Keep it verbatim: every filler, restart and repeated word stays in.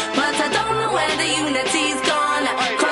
but I don't know where the unity's gone.